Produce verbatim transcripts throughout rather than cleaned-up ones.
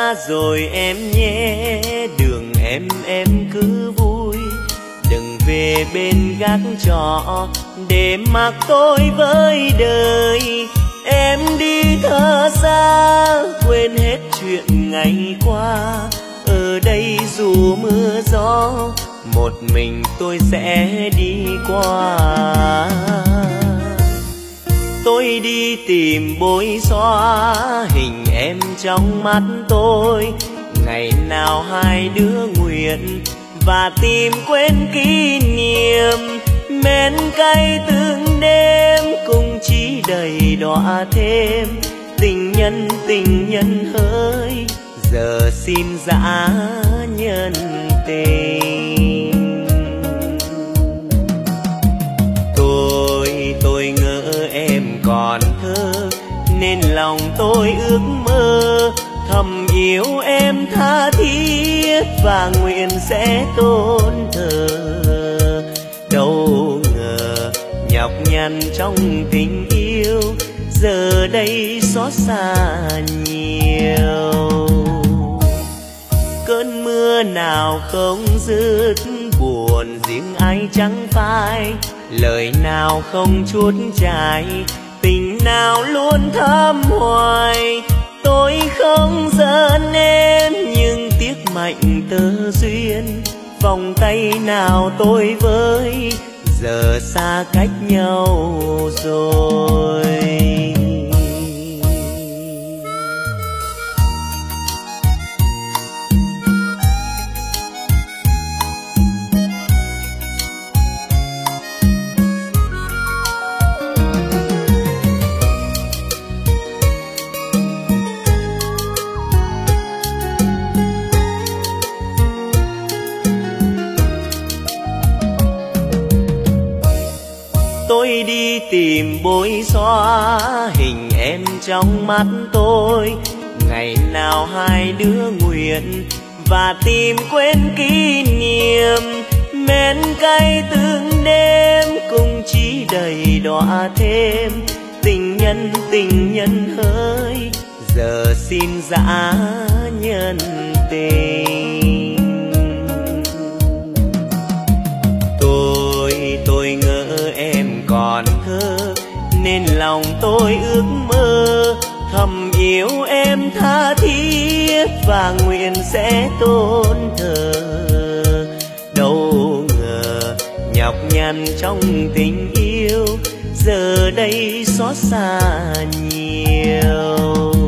xa rồi em nhé, đường em em cứ vui, đừng về bên gác trọ để mặc tôi với đời. Em đi thở xa quên hết chuyện ngày qua, ở đây dù mưa gió một mình tôi sẽ đi qua. Tôi đi tìm bôi xóa hình em trong mắt tôi, ngày nào hai đứa nguyện và tìm quên kỷ niệm. Mến cay từng đêm cùng chỉ đầy đọa thêm, tình nhân tình nhân hỡi giờ xin dã nhân tình. Tôi tôi ngỡ em còn thơ nên lòng tôi ước mơ, thầm yêu em tha thiết và nguyện sẽ tôn thờ. Đâu ngờ nhọc nhằn trong tình yêu giờ đây xót xa nhiều. Cơn mưa nào không dứt buồn riêng ai chẳng phai, lời nào không chuốt chai, tình nào luôn thắm hoài. Tôi không giận em nhưng tiếc mạnh tơ duyên, vòng tay nào tôi với giờ xa cách nhau rồi. Tôi đi tìm bôi xóa hình em trong mắt tôi, ngày nào hai đứa nguyện và tìm quên kỷ niệm. Mến cay từng đêm cùng chỉ đầy đọa thêm, tình nhân tình nhân hỡi giờ xin dã nhân tình. Tôi tôi ngỡ em còn thơ nên lòng tôi ước mơ, thầm yêu em tha thiết và nguyện sẽ tôn thờ. Đâu ngờ nhọc nhằn trong tình yêu giờ đây xót xa nhiều.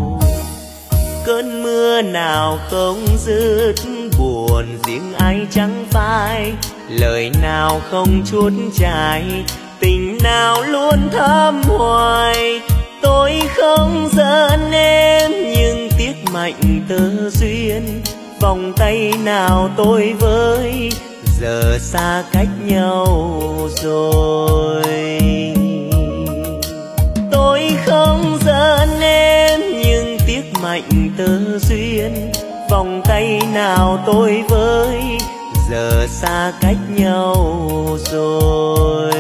Cơn mưa nào không dứt buồn riêng ai chẳng phai, lời nào không chuốt chai, tình nào luôn thắm hoài. Tôi không giận em nhưng tiếc mạnh tơ duyên, vòng tay nào tôi với giờ xa cách nhau rồi. Tôi không giận em nhưng tiếc mạnh tơ duyên, vòng tay nào tôi với giờ xa cách nhau rồi.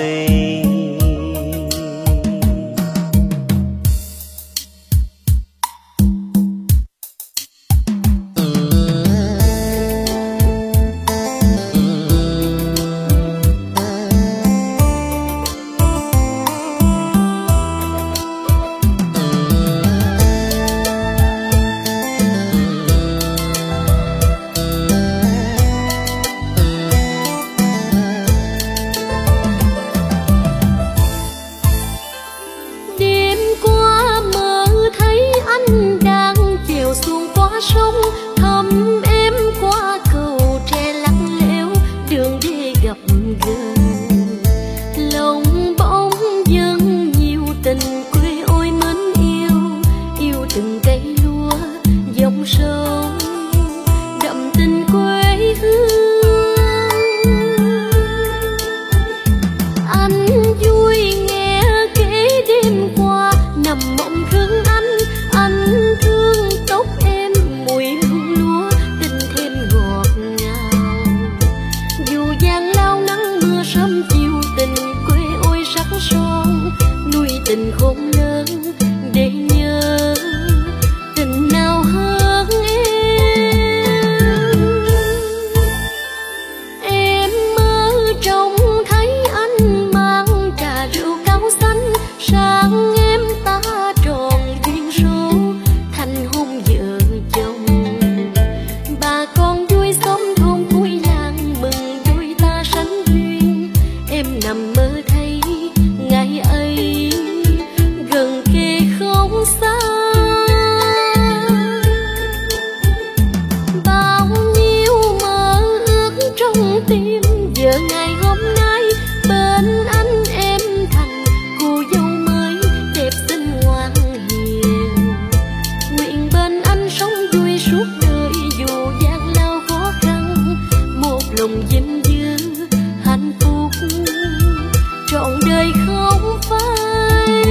giờ ngày hôm nay bên anh em thành cô dâu mới đẹp xinh ngoan hiền. Nguyện bên anh sống vui suốt đời dù gian lao khó khăn, một lòng vinh dự hạnh phúc trọn đời không phai.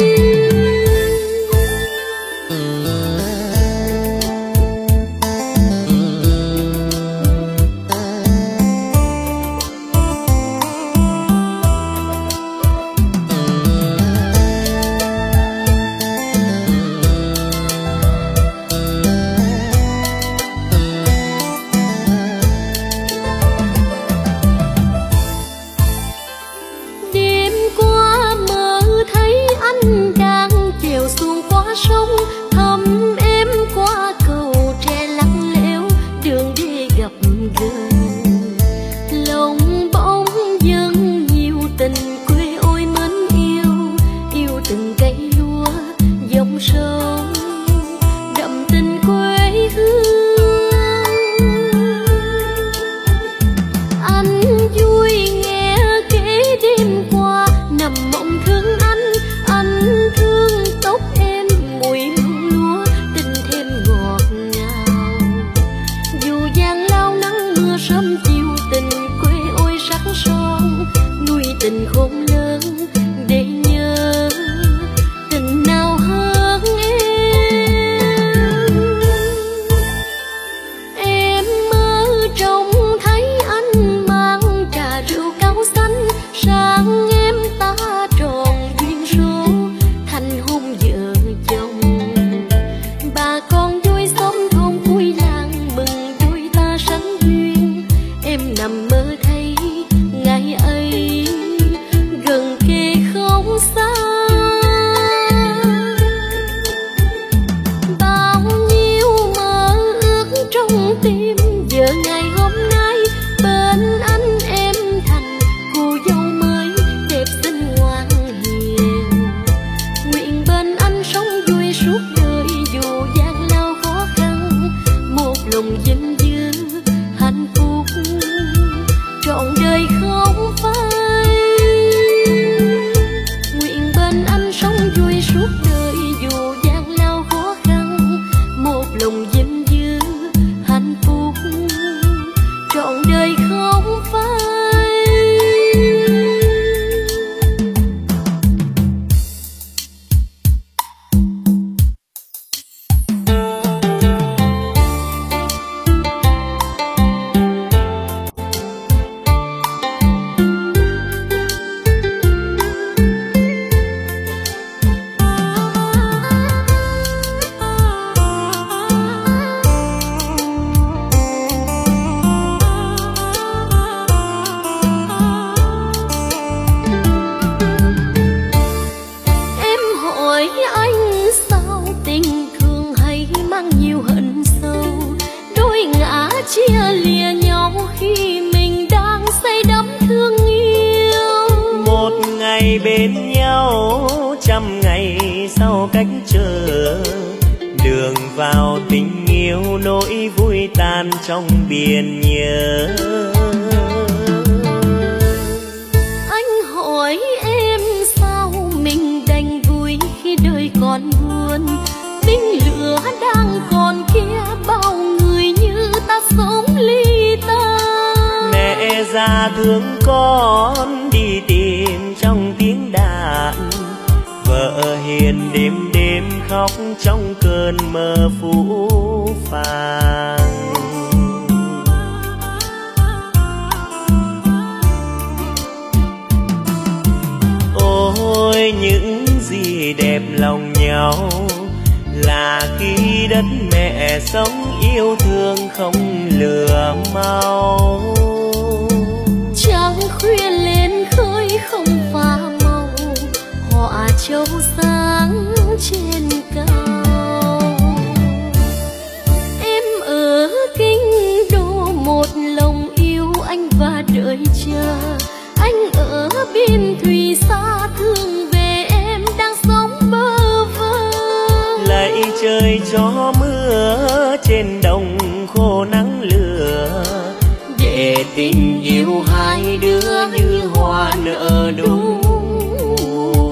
Sông thăm em qua cầu tre lặng lẽo đường đi gặp gỡ, lòng bỗng dâng nhiều tình quê ôi mến yêu, yêu từng cây lúa dòng sông đậm tình quê hương. Anh vui nghe kể đêm qua nằm mộng thương anh, anh thương tóc em mùi hương lúa tình thêm ngọt ngào. Dù gian lao nắng mưa sớm chiều tình quê ôi sắc son, nuôi tình khôn lớn để nhớ tình nào hơn em. Em mơ trông thấy anh mang trà rượu cao xanh, sáng em ta tròn duyên số thành hôn vợ chồng. Bà con vui xóm thôn vui làng mừng vui ta sánh duyên, em nằm mơ thấy ngày ấy gần kề không xa. Bao nhiêu mơ ước trong tim giờ ngày hôm nay bên anh em thành cô dâu mới đẹp xinh ngoan hiền. Nguyện bên anh sống vui suốt đời dù gian lao khó khăn, một lòng vinh dự hạnh phúc trọn đời không phai. Nguyện bên anh sống vui suốt đời dù gian lao khó khăn, một lòng vinh dự hạnh phúc trọn đời không phai. Em hỏi anh sao tình thương hay mang nhiều hận sâu, đôi ngã chia lìa nhau khi mình đang say đắm thương yêu. Một ngày bên nhau trăm ngày sau cách trở, đường vào tình yêu nỗi vui tan trong biển nhớ. Anh hỏi em sao mình đành vui khi đời còn buồn, tinh lửa đang còn kia bao người như ta sống ly tan. Mẹ già thương con đi tìm trong tiếng đàn, vợ hiền đêm đêm khóc trong cơn mơ phũ phàng. Ôi những gì đẹp lòng nhau là khi đất mẹ sống yêu thương không lừa mau. Trăng khuya lên khơi không pha màu, họa châu sáng trên cao. Em ở kinh đô một lòng yêu anh và đợi chờ, anh ở biên thùy xa thương về em đang sống bơ vơ. Lạy trời cho mưa trên đồng khô nắng lửa, để tình yêu hai đứa như hoa nở đúng mùa.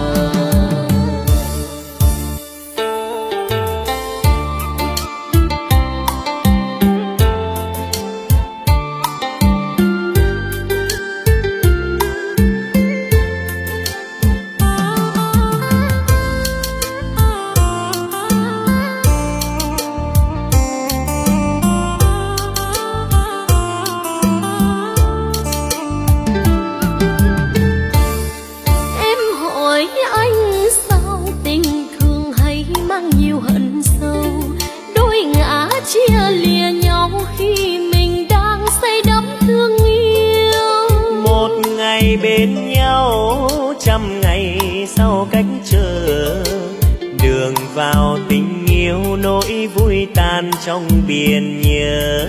Chia lìa nhau khi mình đang say đắm thương yêu. Một ngày bên nhau trăm ngày sau cách trở, đường vào tình yêu nỗi vui tan trong biển nhớ.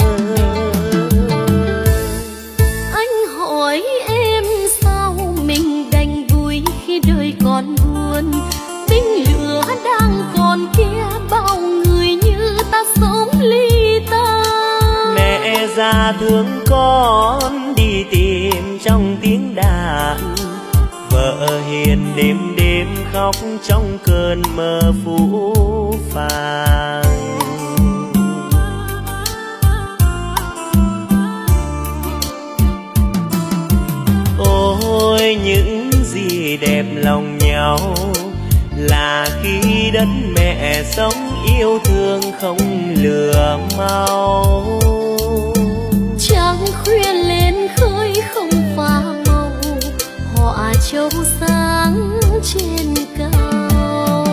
Anh hỏi em sao mình đành vui khi đời còn buồn, binh lửa đang còn kia bao người như ta sống ly tan. Mẹ già thương con đi tìm trong tiếng đàn, vợ hiền đêm đêm khóc trong cơn mơ phũ phàng. Ôi những gì đẹp lòng nhau là khi đất mẹ sống yêu thương không lừa mau. Trăng khuya lên khơi không pha màu, họa châu sáng trên cao.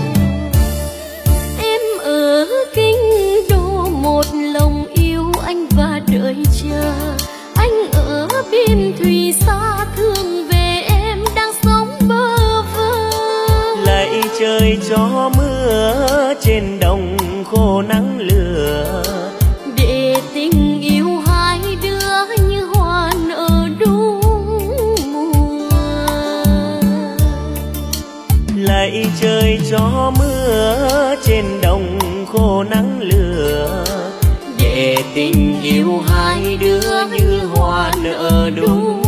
Em ở kinh đô một lòng yêu anh và đợi chờ, anh ở biên thùy xa thương về em đang sống bơ vơ. Lạy trời cho mưa trên đồng khô nắng lửa, để tình yêu hai đứa như hoa nở đúng mùa. Lạy trời cho mưa trên đồng khô nắng lửa, để tình yêu hai đứa như hoa nở đúng mùa.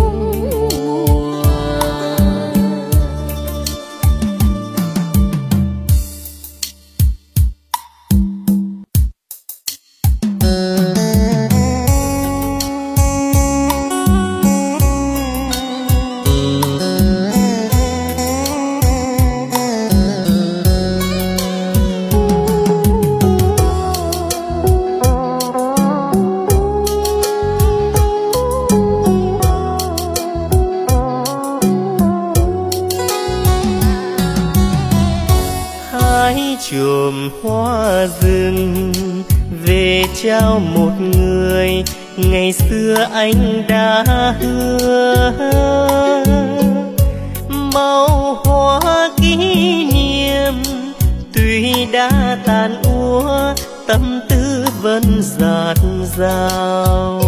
Chùm hoa rừng về trao một người ngày xưa anh đã hứa. Màu hoa kỷ niệm tuy đã tàn úa, tâm tư vẫn dạt dào.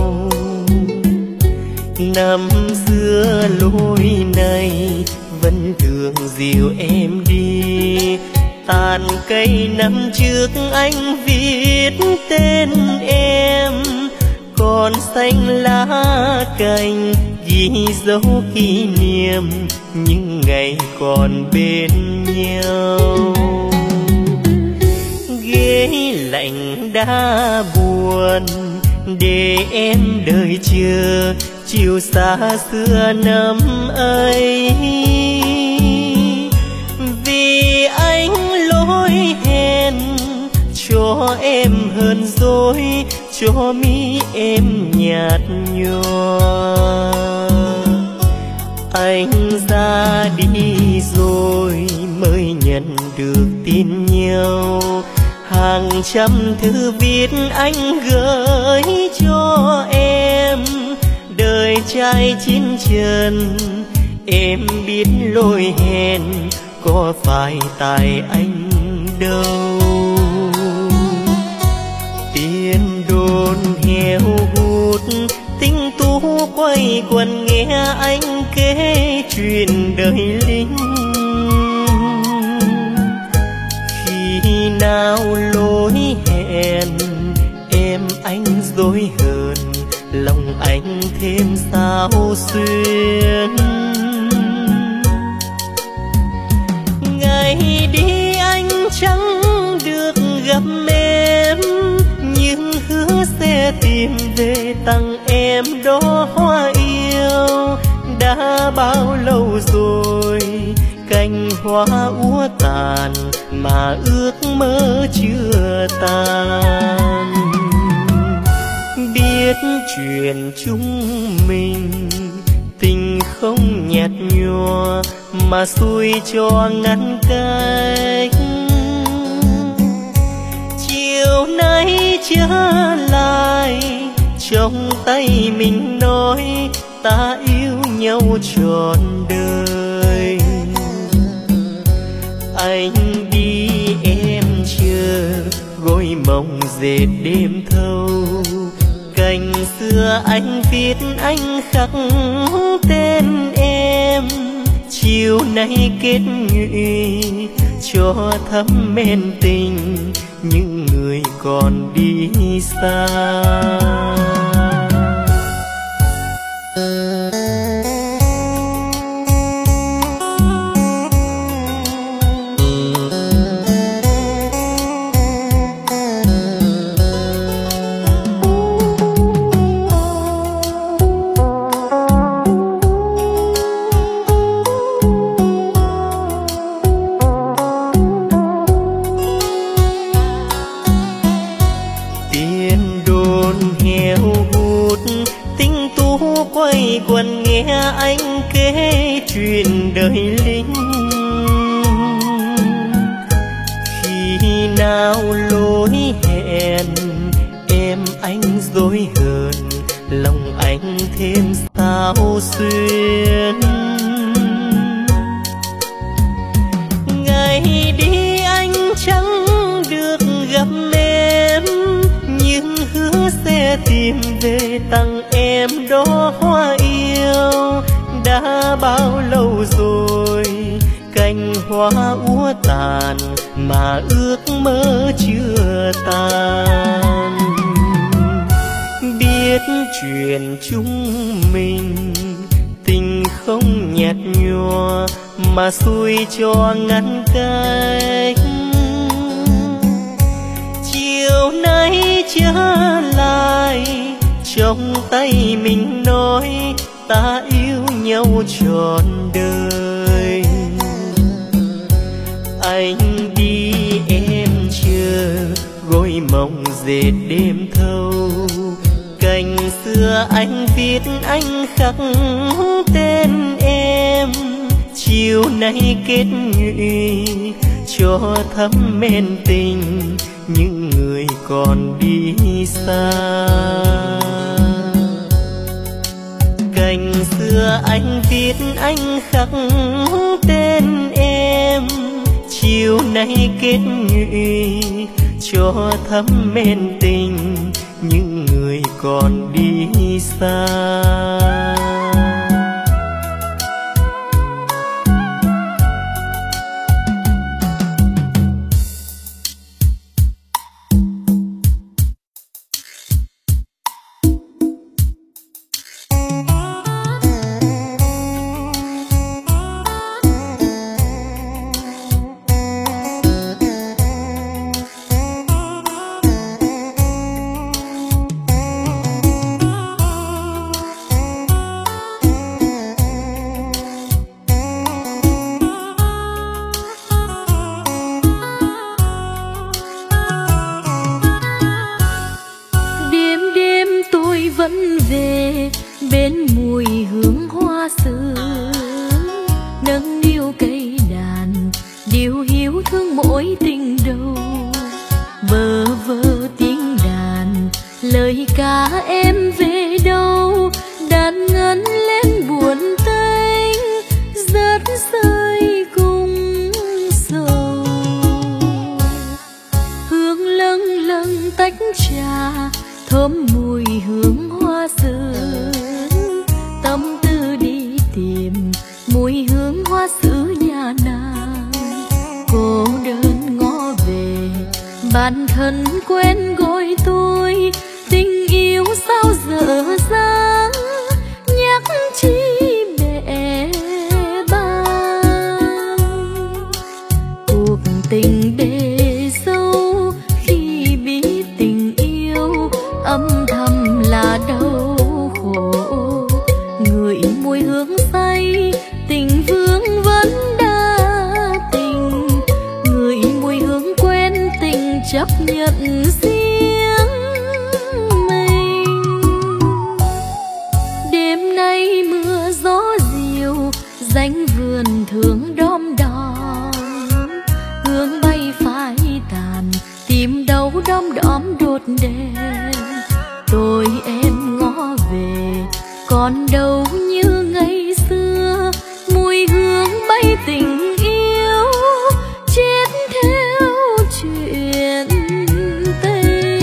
Năm xưa lối này vẫn thường dìu em đi, tàn cây năm trước anh viết tên em, còn xanh lá cành ghi dấu kỷ niệm những ngày còn bên nhau. Ghế lạnh đã buồn để em đợi chờ chiều xa xưa năm ấy. Vì anh lỗi hẹn cho em hơn dối, cho mi em nhạt nhòa. Anh ra đi rồi mới nhận được tin nhau, hàng trăm thư viết anh gửi cho em. Đời trai chín trần em biết lỗi hẹn, có phải tại anh đâu. Tiền đồn heo hút tinh tú quay quần nghe anh kể chuyện đời lính. Khi nào lỗi hẹn em anh dối hờn, lòng anh thêm sao xuyên. Ngày đi anh chẳng được gặp em, nhưng hứa sẽ tìm về tặng em đó hoa yêu. Đã bao lâu rồi cành hoa úa tàn mà ước mơ chưa tan. Biết chuyện chúng mình tình không nhạt nhòa mà xui cho ngăn cách. Chiều nay trở lại trong tay mình nói ta yêu nhau trọn đời. Anh đi em chờ gối mộng dệt đêm thâu. Cành xưa anh viết anh khắc tên em. Chiều nay kết nhụy cho thắm men tình những người còn đi xa. Quay quần nghe anh kể chuyện đời lính. Khi nào lối hẹn em anh dối hờn, lòng anh thêm sao xuyên. Ngày đi anh chẳng được gặp em, nhưng hứa sẽ tìm về tặng em đó hoa yêu. Đã bao lâu rồi cành hoa úa tàn mà ước mơ chưa tan. Biết chuyện chúng mình tình không nhạt nhòa mà xui cho ngăn cách. Chiều nay trở lại trong tay mình nói ta yêu nhau trọn đời. Anh đi em chờ gối mộng dệt đêm thâu. Cành xưa anh viết anh khắc tên em. Chiều nay kết nhụy cho thắm men tình những người còn đi xa. Cành xưa anh viết anh khắc tên em. Chiều nay kết nhụy cho thắm men tình những người còn đi xa. bản thân quên gọi tôi, tình yêu sao giờ là đau khổ. Người mùi hương say tình vương vẫn đa tình, người mùi hương quen tình chấp nhận riêng mình. Đêm nay mưa gió dịu dánh vườn thương đom đóm, hương bay phai tàn tìm đâu đom đóm đốt đèn. Tôi em ngó về còn đâu như ngày xưa, mùi hương bay tình yêu chết theo chuyện tình.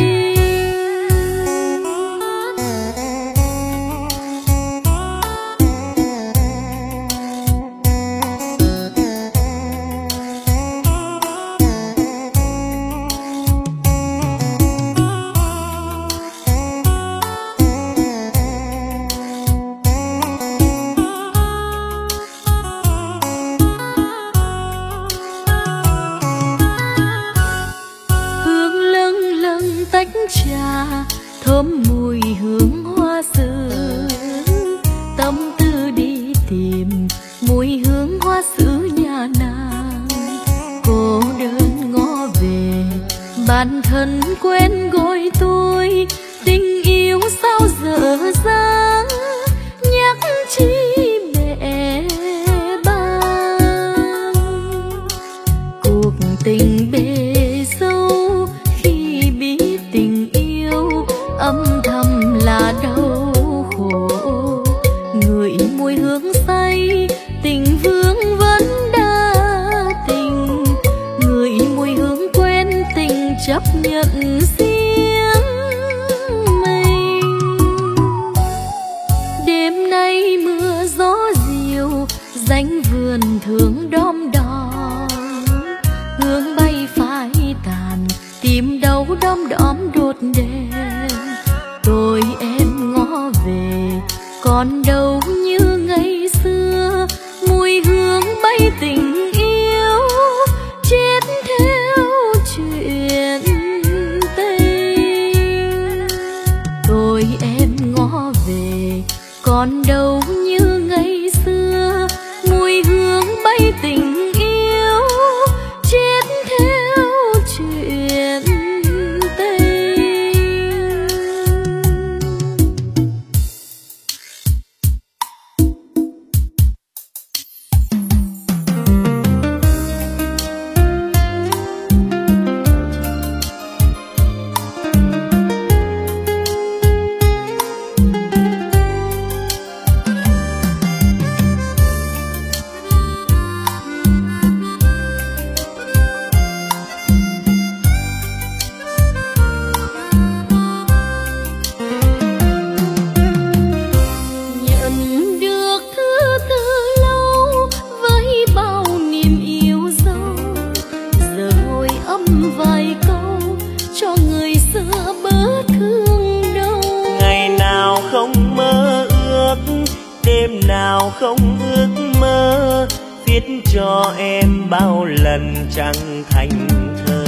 Trà thơm mùi hương hoa sữa, tâm tư đi tìm mùi hương hoa sữa nhà nàng. Cô đơn ngó về bản thân quên gọi tôi, tình yêu sao dở dang nhắc chi bể bang. Cuộc tình bể sâu âm thầm là đau khổ. Người mùi hương say tình vương vẫn đa tình, người mùi hương quen tình chấp nhận riêng mình. Đêm nay mưa gió dịu dánh vườn thương đom đóm, hương bay phai tàn tìm đâu đom đóm đốt đèn. Tôi em ngó về còn đâu như ngày xưa, mùi hương bay tình yêu chết theo chuyện tình. Tôi em ngó về còn đâu như ngày xưa, mùi hương bay tình yêu chết theo chuyện tình. Nào không ước mơ viết cho em bao lần chẳng thành thơ.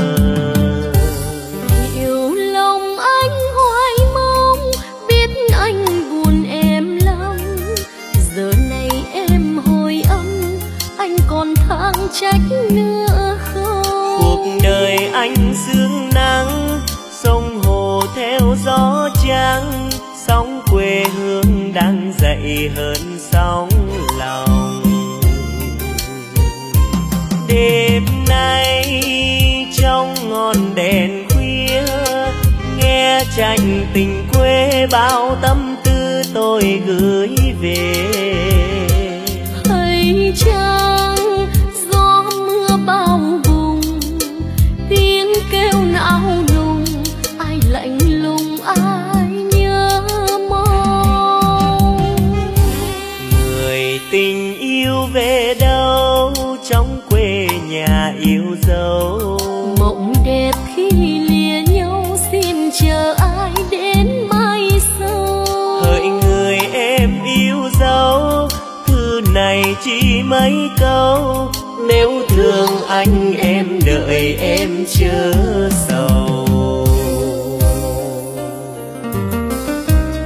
Yêu lòng anh hoài mong biết anh buồn em lắm, giờ này em hồi âm anh còn thang trách nữa không. Cuộc đời anh sương nắng sông hồ theo gió trắng, sóng quê hương đang dậy hơn sóng lòng. Đêm nay trong ngọn đèn khuya nghe tranh tình quê, bao tâm tư tôi gửi về. Hay chăng gió mưa bao vùng tiếng kêu não nùng, ai lạnh lùng ai nhớ mong. Người tình yêu về đâu trong quê nhà yêu dấu, mộng đẹp khi lìa nhau xin chờ ai đến mai sau. hỡi người em yêu dấu, thư này chỉ mấy câu, nếu thương anh em đợi em chớ sầu.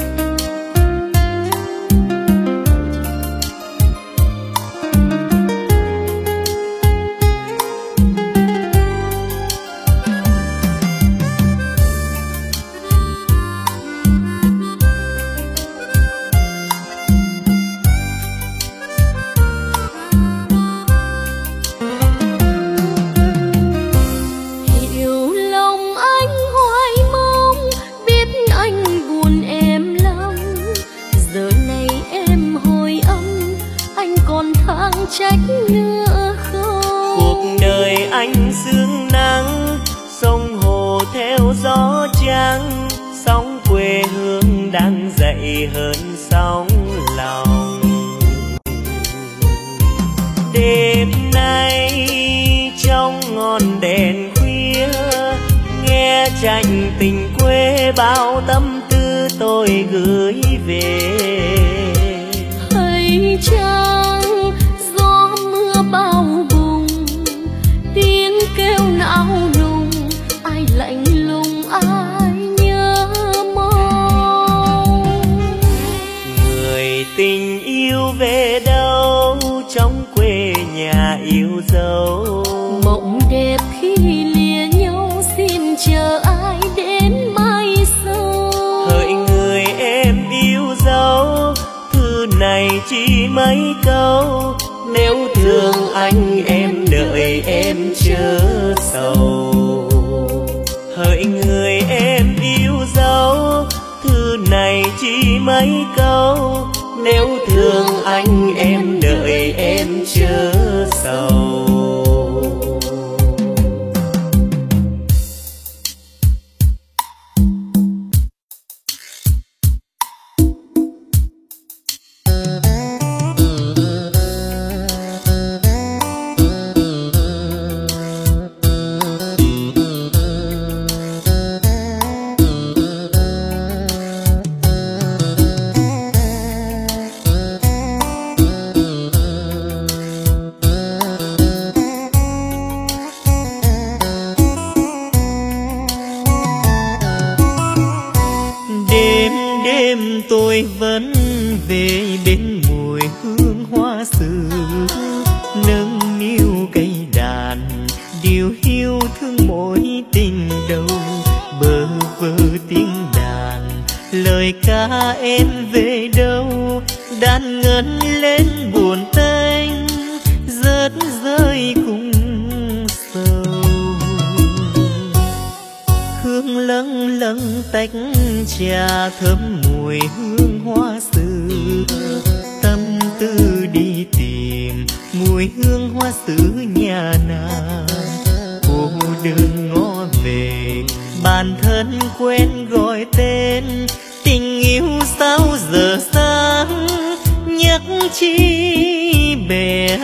trắng, sóng quê hương đang dậy hơn sóng lòng. Đêm nay trong ngọn đèn khuya, nghe tranh tình quê bao tâm tư tôi gửi về. Hay chăng gió mưa bao vùng, tiếng kêu não nùng, ai lạnh lùng ai nhớ mong. Người tình yêu về đâu trong quê nhà yêu dấu, mộng đẹp khi lìa nhau xin chờ ai đến mai sau. hỡi người em yêu dấu, thư này chỉ mấy câu, nếu thương anh em đợi em chớ sầu. Hỡi người em yêu dấu, thư này chỉ mấy câu, nếu thương anh em đợi em chớ sầu. Tôi vẫn về bên mùi hương hoa xưa, nâng niu cây đàn điều hiu thương mỗi tình đầu. Bơ vơ tiếng đàn lời ca em về đâu, đàn ngân lên buồn tênh rớt rơi cùng sầu. Hương lâng lâng tách trà thơm mùi hương hoa xưa, tâm tư đi tìm mùi hương hoa xứ nhà nàng. Cô đơn ngó về bản thân quên gọi tên, tình yêu sao giờ sáng nhắc chi bè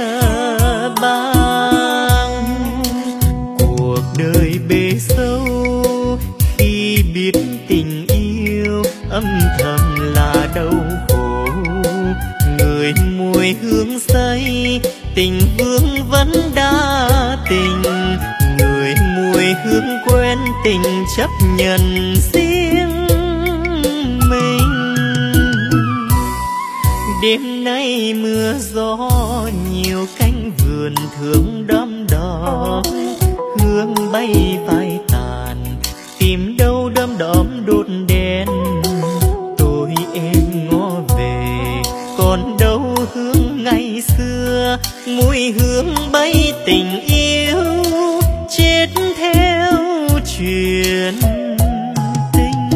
bang. Cuộc đời bề sâu khi biết tình yêu âm thầm là đau khổ. Người mùi hương say tình vương vẫn đa tình, người mùi hương quen tình chấp nhận riêng mình. Đêm nay mưa gió nhiều cánh vườn thương đom đóm, hương bay phai tàn tìm đâu đom đóm đốt đèn. Tôi em ngó về còn đâu hương ngày xưa, mùi hương bay tình yêu chết theo truyền tình.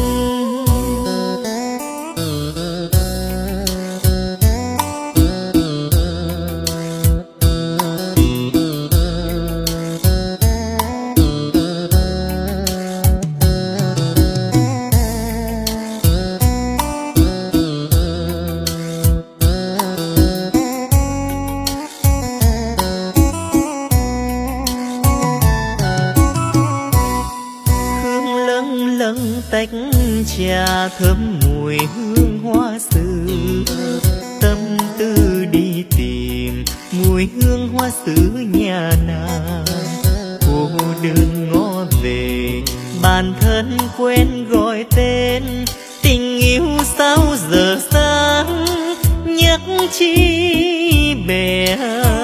Tách trà thơm mùi hương hoa xưa, tâm tư đi tìm mùi hương hoa xứ nhà nàng. Cô đơn ngó về bản thân quên gọi tên, tình yêu sao giờ sáng nhắc chi bè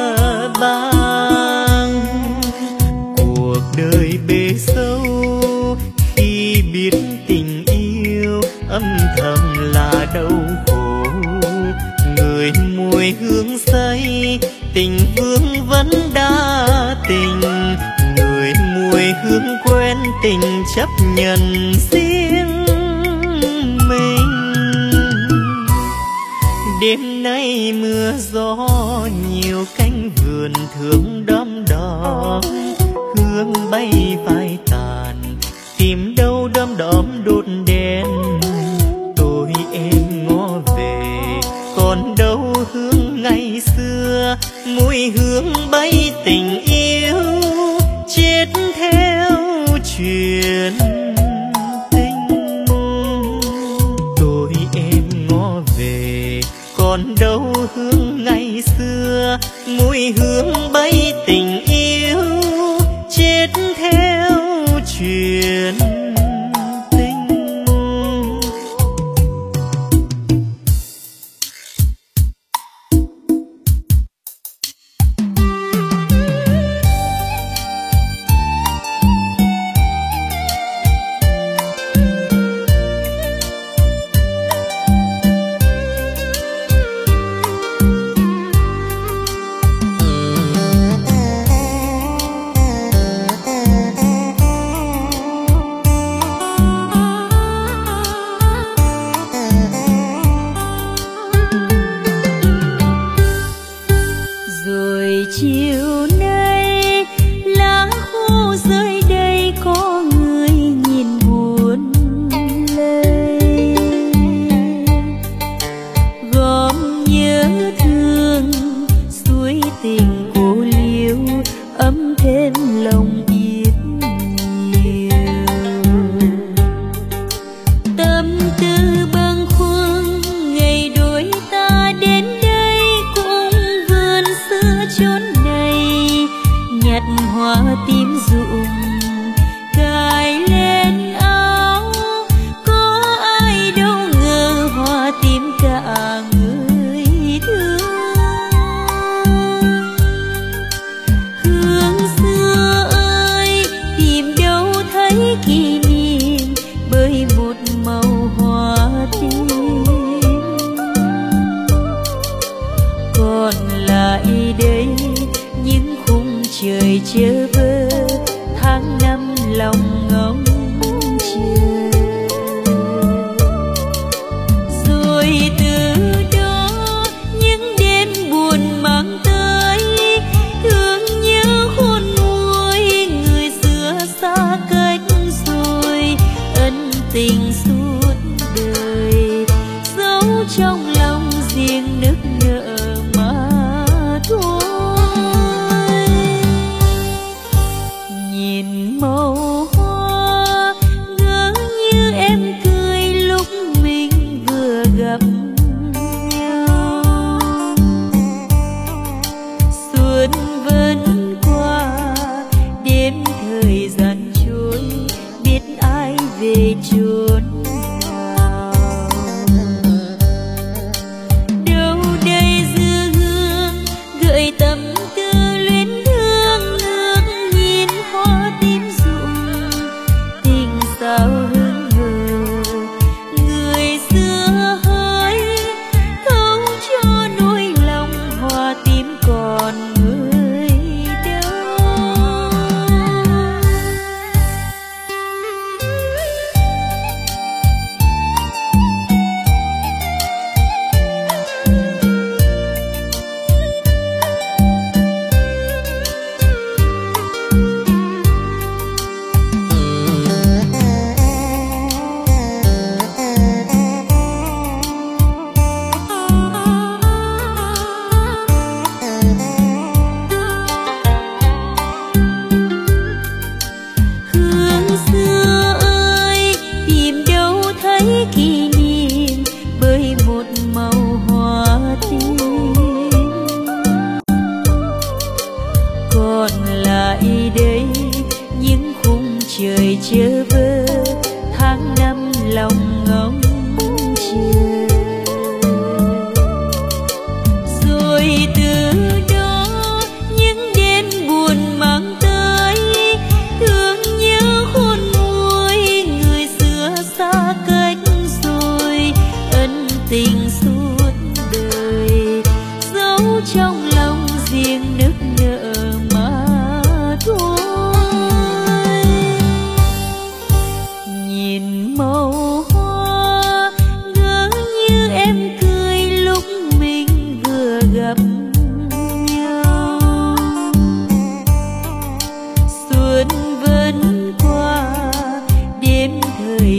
bang. Cuộc đời bề sâu khi biết tình yêu âm thầm là đau khổ. Người mùi hương say tình vương vẫn đa tình, người mùi hương quen tình chấp nhận riêng mình. Đêm nay mưa gió nhiều cánh vườn thương đom đóm, hương bay phai tàn tìm đâu đom đóm đốt đèn. Tôi em ngó về còn đâu hương ngày xưa, mùi hương bay tình yêu chết theo truyền tình. Tôi em ngó về còn đâu hương ngày xưa, mùi hương bay tình yêu chết theo truyền tình. xuân vẫn qua đêm thời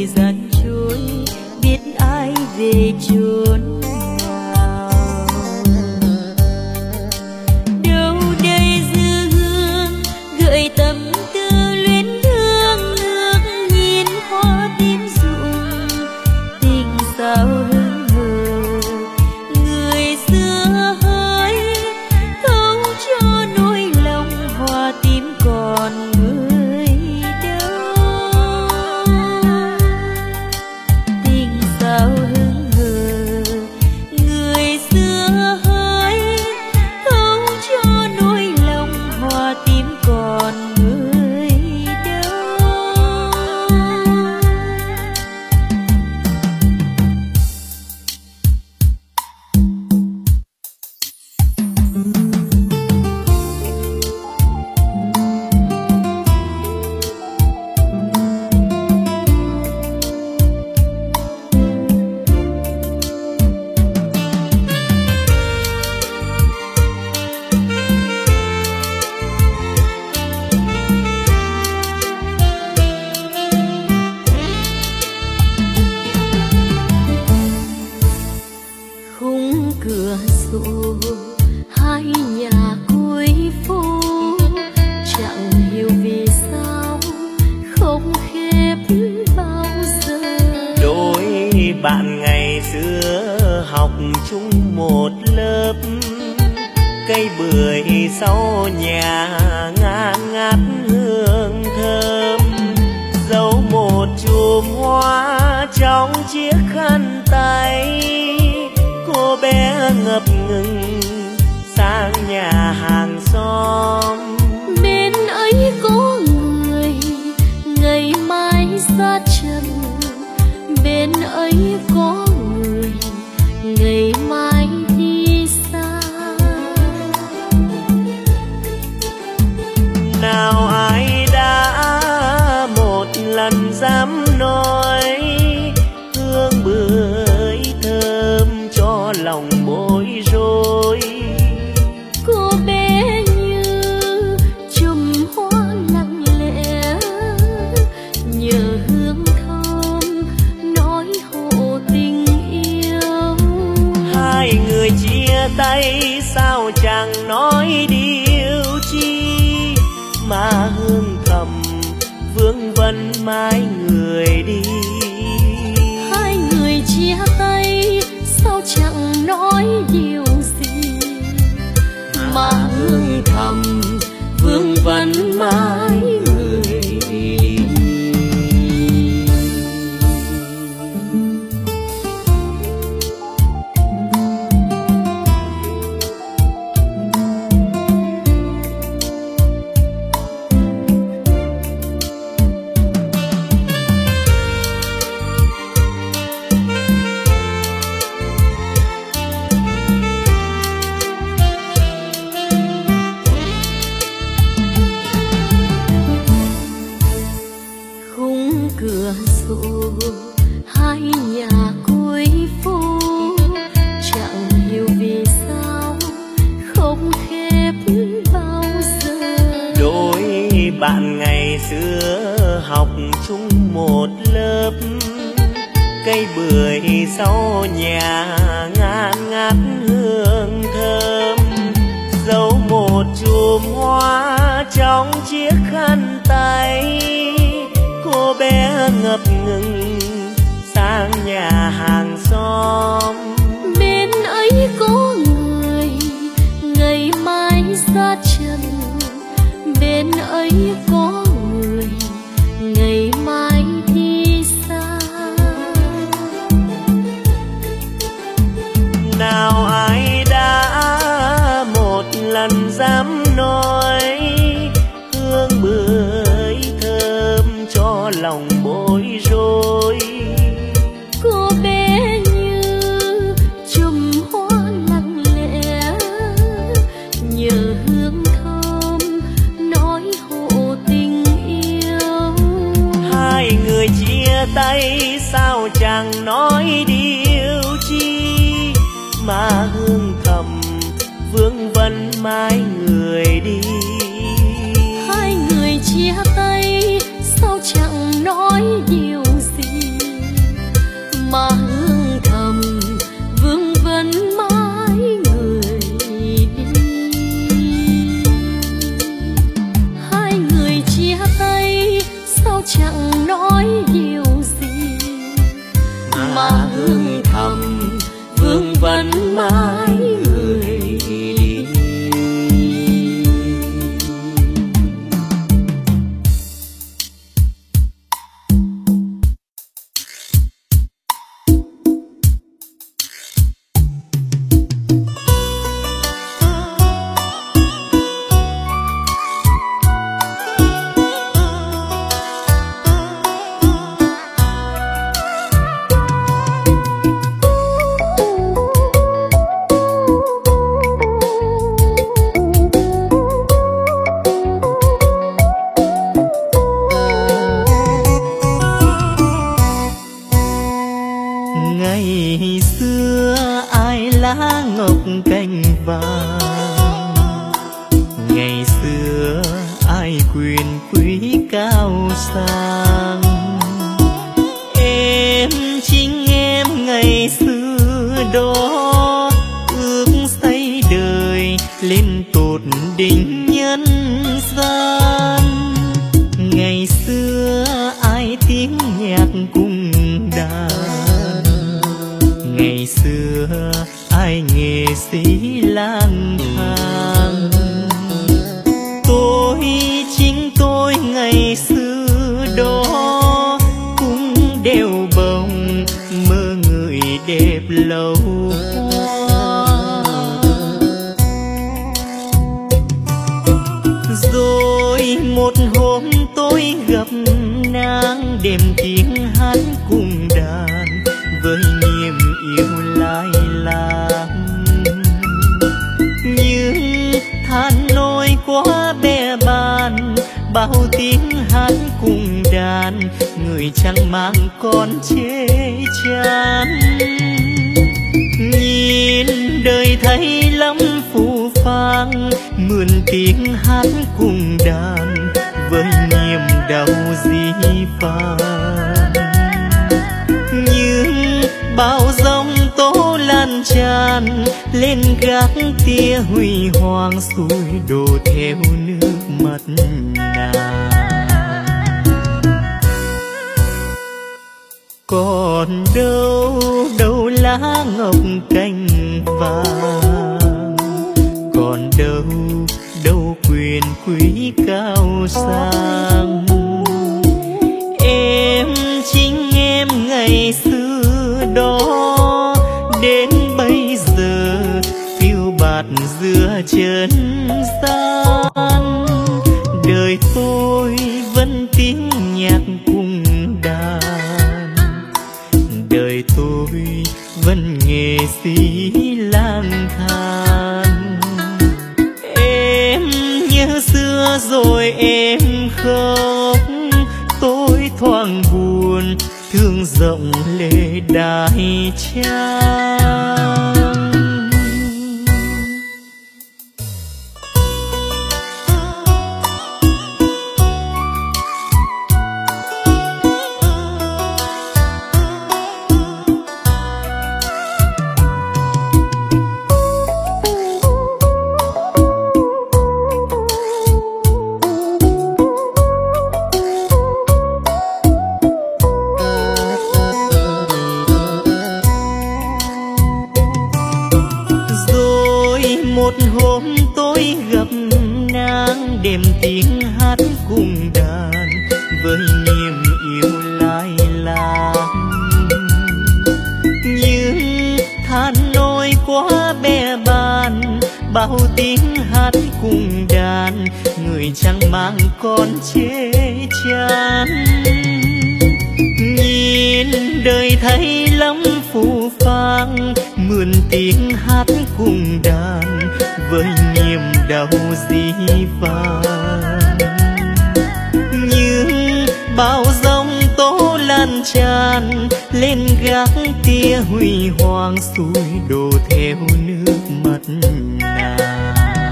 sổ hai nhà cuối phố, chẳng hiểu vì sao không khép bao giờ. Đôi bạn ngày xưa học chung một lớp, cây bưởi sau nhà ngát ngát hương thơm, giấu một chùm hoa trong chiếc khăn tay. Cô bé ngập ngừng sang nhà hàng xóm, bên ấy có người ngày mai xa trần, bên ấy có người ngày mai đi xa. Nào ai đã một lần dám nói hương bưởi thơm cho lòng bối rối. Cô bé như chùm hoa lặng lẽ, nhờ hương thơm nói hộ tình yêu. Hai người chia tay sao chẳng nói điều chi, mà hương thầm vương vấn mãi người đi. Hai người chia tay sao chẳng nói điều gì, mà hương thầm vương vấn mãi người đi. Cửa sổ hai nhà cuối phố, chẳng hiểu vì sao không khép bao giờ. Đôi bạn ngày xưa học chung một lớp, cây bưởi sau nhà ngát ngát hương thơm, giấu một chùm hoa trong chiếc khăn tay. Cô bé ngập ngừng sang nhà hàng xóm, bên ấy có người ngày mai xa trần, bên ấy có người ngày mai đi xa. nào ai đã một lần dám nói hương bưởi thơm cho lòng bối rối. Cô bé như chùm hoa lặng lẽ, nhờ hương thơm nói hộ tình yêu. Hai người chia tay sao chẳng nói điều chi, mà hương thầm vương vấn mãi người đi. Hai người chia tay sao chẳng nói điều gì, mà hương thầm vương vấn mãi người đi. Hai người chia tay sao chẳng nói điều gì, mà hương thầm vương vấn mãi người đi. Ngày xưa ai lá ngọc cành vàng, ngày xưa ai quyền quý cao sang. Em chính em ngày xưa đó ước định nhân gian. Ngày xưa ai tiếng nhạc cung đàn, ngày xưa ai nghệ sĩ lang thang. Tôi chính tôi ngày xưa đó cũng đeo bồng mơ người đẹp lâu hoa. Rồi một hôm tôi gặp nàng đêm tiếng hát cùng đàn với niềm yêu lai láng. Nhưng than nỗi quá bè bàn, bao tiếng hát cùng đàn người chẳng mang con chê chán. Nhìn đời thấy lắm phù phàng, mượn tiếng hát cùng đàn với niềm đau dĩ phàng. Nhưng bao giông tố lan tràn lên gác tia huy hoàng, xuôi đổ theo nước mắt nàng. Còn đâu đâu lá ngọc cành vàng, còn đâu đâu quyền quý cao sang. Em chính em ngày xưa đó đến bây giờ phiêu bạt giữa chân gian. Đời tôi vẫn tiếng nhạc cùng đàn, đời tôi vẫn nghệ sĩ lang thang. Em nhớ xưa rồi em khóc, tôi thoáng buồn thương rộng lệ đại trang. Một hôm tôi gặp nàng đêm tiếng hát cùng đàn với niềm yêu lai láng. Nhưng than nỗi quá bè bàn, bao tiếng hát cùng đàn người chẳng mang con chê chán. Nhìn đời thấy lắm phù phàng, mượn tiếng hát cùng đàn với niềm đau dĩ vàng. Nhưng bao giông tố lan tràn lên gác tia huy hoàng, xuôi đổ theo nước mắt nàng.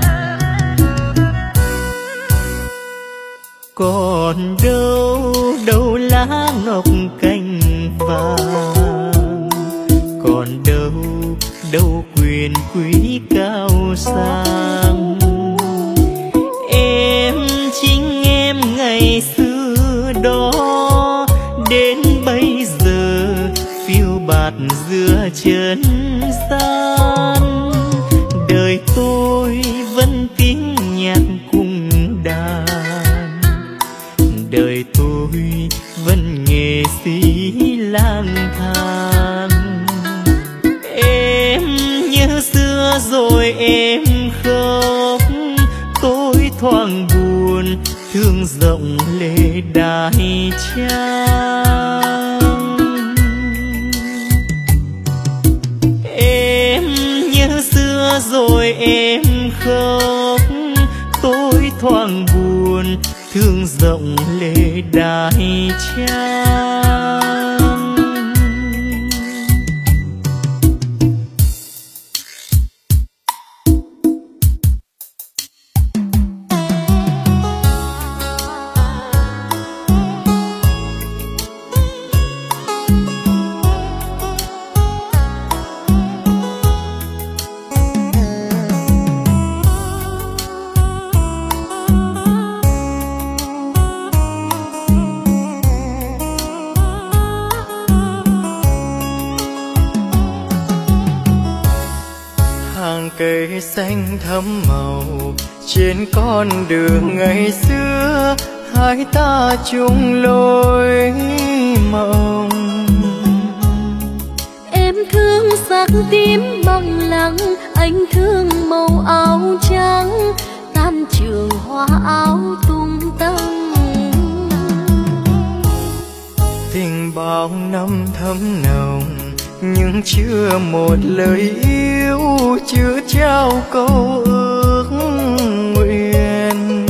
Còn đâu đâu lá ngọc cành vàng, còn đâu đâu quyền quý cao sang. Em chính em ngày xưa đó đến bây giờ phiêu bạt giữa chân gian. Đời tôi vẫn tiếng nhạc cùng đàn, đời tôi vẫn nghệ sĩ lang thang. Em nhớ xưa rồi em khóc, tôi thoáng buồn thương rộng lệ đại trang. Em nhớ xưa rồi em khóc, tôi thoáng buồn thương rộng lệ đại trang. cây xanh thắm màu trên con đường ngày xưa, hai ta chung lối mộng. Em thương sắc tím bằng lăng, anh thương màu áo trắng, tan trường hoa áo tung tăng. Tình bao năm thấm nồng nhưng chưa một lời yêu, chưa trao câu ước nguyện.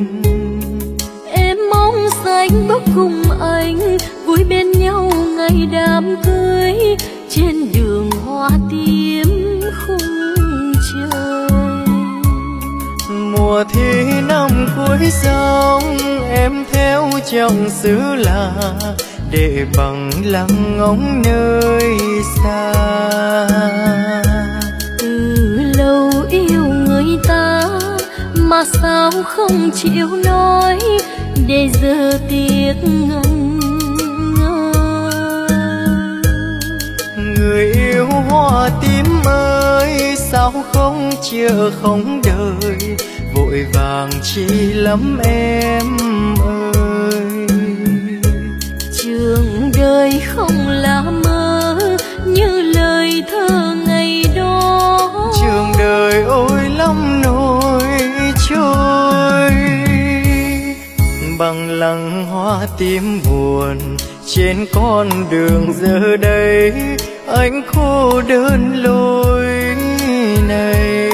Em mong xanh bước cùng anh, vui bên nhau ngày đám cưới, trên đường hoa tím khung trời. Mùa thi năm cuối sông, em theo chồng xứ lạ để bằng lăng ngóng nơi xa. Từ lâu yêu người ta mà sao không chịu nói, để giờ tiếc ngần ngơ. Người yêu hoa tím ơi, sao không chờ không đợi, vội vàng chi lắm em ơi. Trường đời không là mơ như lời thơ ngày đó, trường đời ôi lắm nỗi trôi. Bằng lăng hoa tím buồn trên con đường giờ đây, anh cô đơn lối này.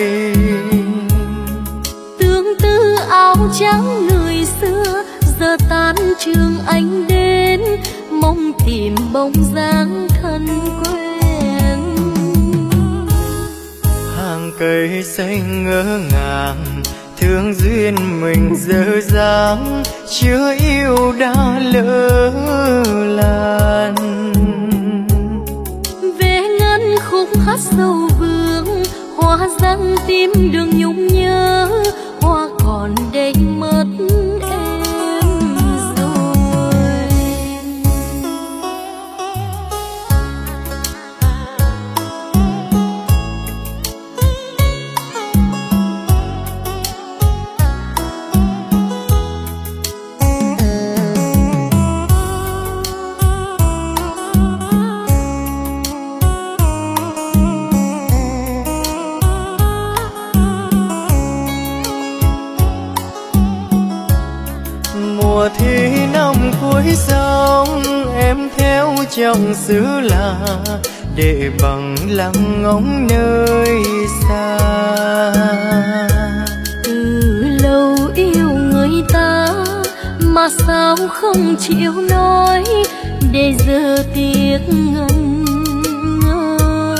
tương tư áo trắng người xưa, giờ tan trường anh đến, mong tìm bóng dáng thân quen. Hàng cây xanh ngỡ ngàng, thương duyên mình dở dáng, chưa yêu đã lỡ làn. Về ngân khúc hát sâu vương, hoa răng tim đường nhung nhớ, hoa còn đây mất em rồi. Mùa thi năm cuối sông, em theo chồng xứ lạ để bằng lăng ngóng nơi xa. Từ lâu yêu người ta mà sao không chịu nói, để giờ tiếc ngần ngơ.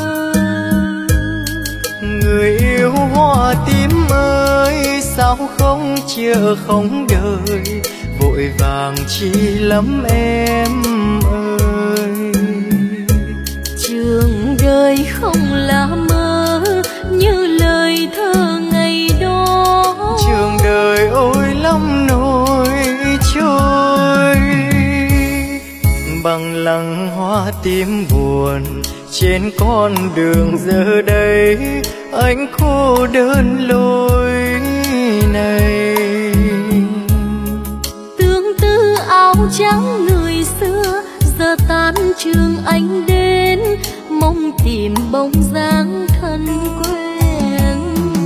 Người yêu hoa tím ơi, sao không chờ không đợi, vội vàng chi lắm em ơi. Trường đời không là mơ như lời thơ ngày đó, trường đời ôi lắm nỗi trôi. Bằng lăng hoa tím buồn trên con đường giờ đây, anh cô đơn lối này. tương tư áo trắng người xưa, giờ tan trường anh đến, mong tìm bóng dáng thân quen.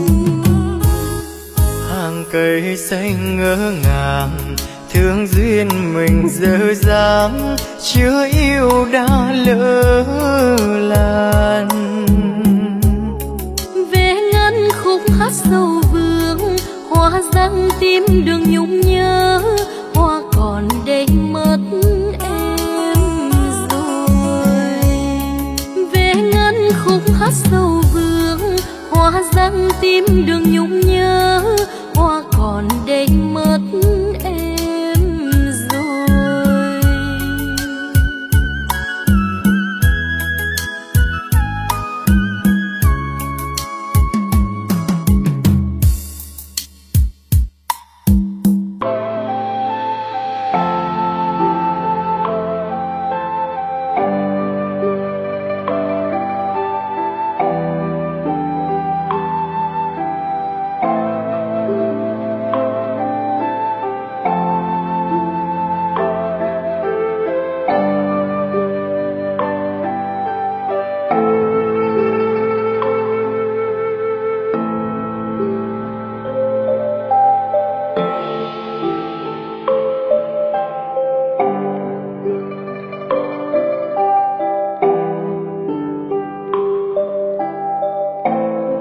Hàng cây xanh ngỡ ngàng, thương duyên mình dở dáng, chưa yêu đã lỡ làn. Về ngân khúc hát sâu vương, hoa răng tim đường nhung nhớ, hoa còn đây mất em rồi. Về ngân khúc hát sâu vương, hoa răng tim đường nhung nhớ,